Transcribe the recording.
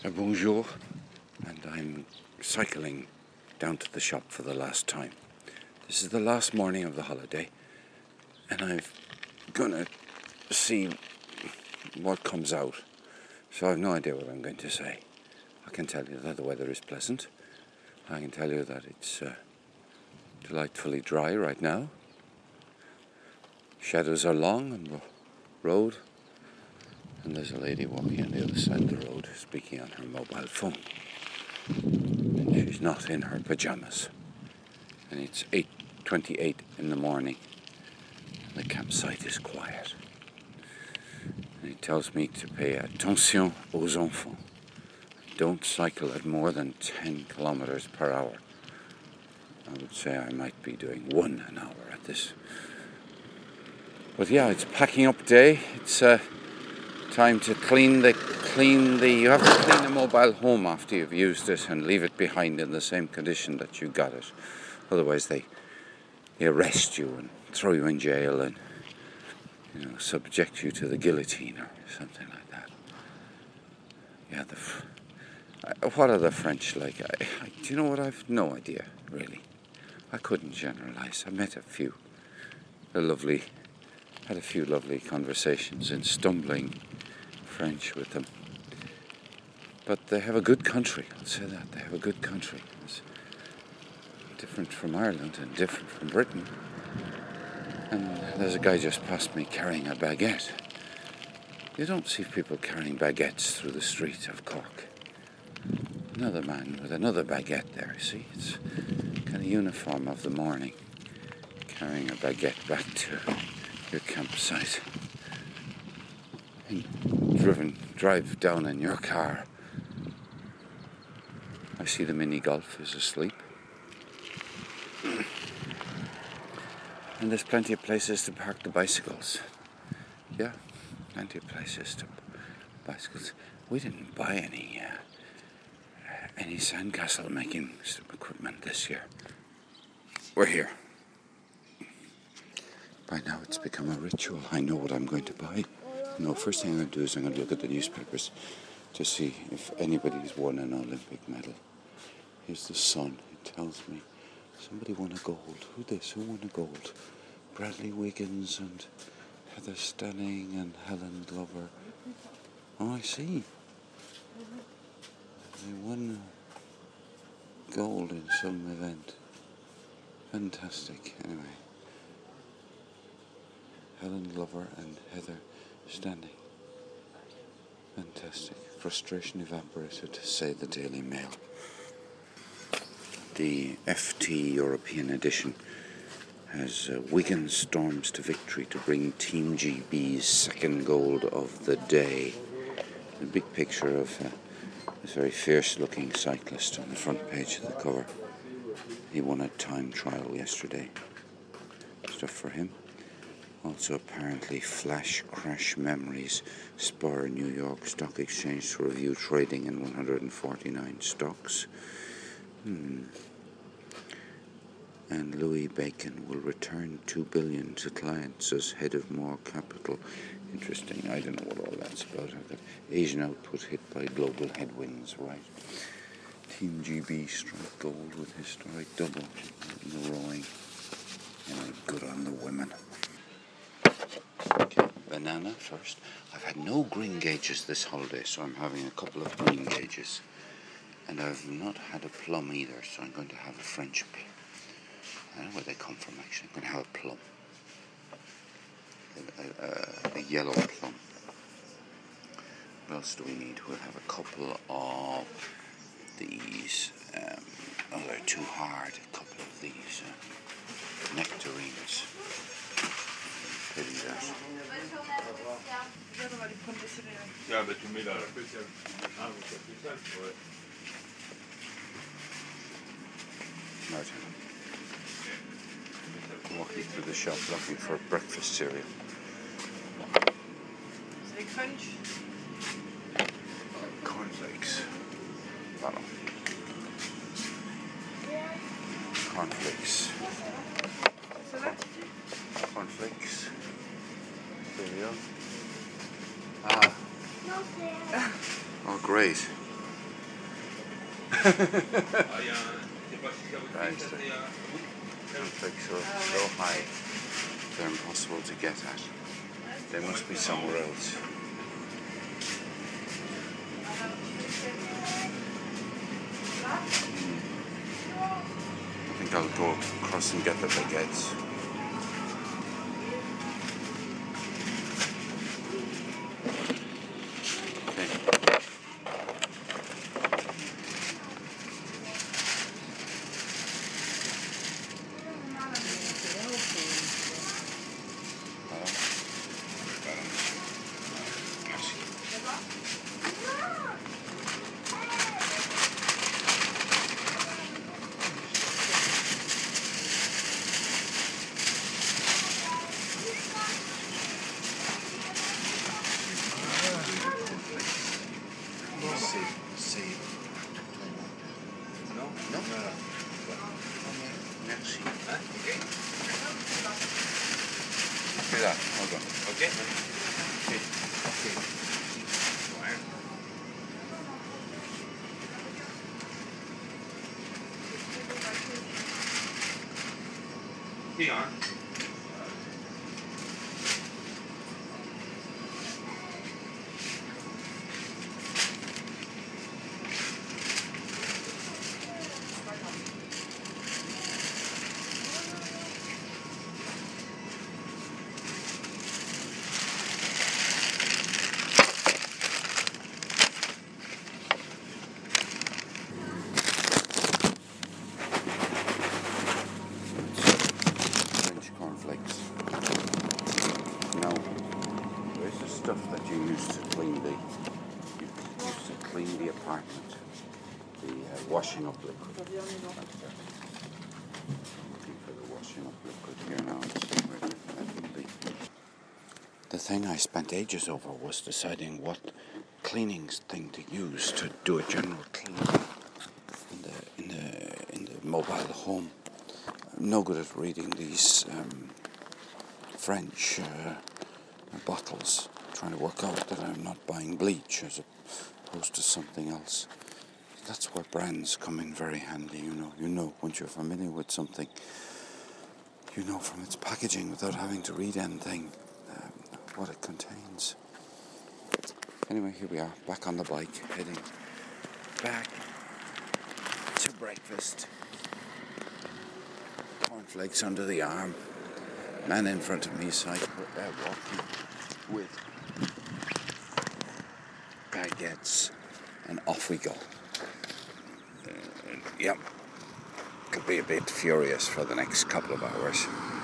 Bonjour, and I'm cycling down to the shop for the last time. This is the last morning of the holiday, and I'm gonna see what comes out. So I have no idea what I'm going to say. I can tell you that the weather is pleasant. I can tell you that it's delightfully dry right now. Shadows are long on the road, and there's a lady walking on the other side of the road speaking on her mobile phone. And she's not in her pajamas. And it's 8:28 in the morning. And the campsite is quiet. And he tells me to pay attention aux enfants. Don't cycle at more than 10 kilometers per hour. I would say I might be doing 1 an hour at this. But yeah, it's packing up day. It's time to clean the. You have to clean the mobile home after you've used it and leave it behind in the same condition that you got it. Otherwise, they arrest you and throw you in jail and subject you to the guillotine or something like that. Yeah, what are the French like? Do you know what? I've no idea, really. I couldn't generalize. I met a few. Had a few lovely conversations in stumbling French with them. But they have a good country, I'll say that. They have a good country. It's different from Ireland and different from Britain. And there's a guy just past me carrying a baguette. You don't see people carrying baguettes through the streets of Cork. Another man with another baguette there, see? It's kind of uniform of the morning, carrying a baguette back to your campsite. And drive down in your car. I see the mini golf is asleep. And there's plenty of places to park the bicycles. Yeah, plenty of places to bicycles. We didn't buy any sandcastle making equipment this year. We're here. By now it's become a ritual. I know what I'm going to buy. No, first thing I'm going to do is I'm going to look at the newspapers to see if anybody's won an Olympic medal. Here's the Sun. It tells me somebody won a gold. Who won a gold? Bradley Wiggins and Heather Stanning and Helen Glover. Oh, I see. They won gold in some event. Fantastic. Anyway. Helen Glover and Heather Stanning. Fantastic. Frustration evaporated, say the Daily Mail. The FT European edition has Wiggins storms to victory to bring Team GB's second gold of the day. A big picture of this very fierce-looking cyclist on the front page of the cover. He won a time trial yesterday. Stuff for him. Also, apparently, flash crash memories spur New York Stock Exchange to review trading in 149 stocks. And Louis Bacon will return $2 billion to clients as head of More Capital. Interesting. I don't know what all that's about. Asian output hit by global headwinds, right? Team GB strike gold with historic double in the rowing. And good on the women. Okay, banana first. I've had no green gauges this holiday, so I'm having a couple of green gauges. And I've not had a plum either, so I'm going to have a French plum. I don't know where they come from, actually. I'm going to have a plum. A yellow plum. What else do we need? We'll have a couple of these. They're too hard. A couple of these nectarines. Pity that. Martin. Walking through the shop looking for breakfast cereal. Crunch. Cornflakes. Bottom. Cornflakes. Cornflakes. Cereal. Ah. Oh, great. Cornflakes are so high, they're impossible to get at. They must be somewhere else. I think I'll go across and get the baguettes. Merci. Okay. Do that. Hold on. Okay. Okay. Hang on. Stuff that you use to clean the apartment, the washing up liquid. Looking for the washing up liquid here now. Let's see where that can be. The thing I spent ages over was deciding what cleaning thing to use to do a general cleaning in the mobile home. I'm no good at reading these French bottles. Trying to work out that I'm not buying bleach as opposed to something else. That's where brands come in very handy, you know, once you're familiar with something, you know from its packaging without having to read anything what it contains. Anyway, here we are, back on the bike, heading back to breakfast. Cornflakes under the arm, man in front of me, walking with baguettes, and off we go. Yep, could be a bit furious for the next couple of hours.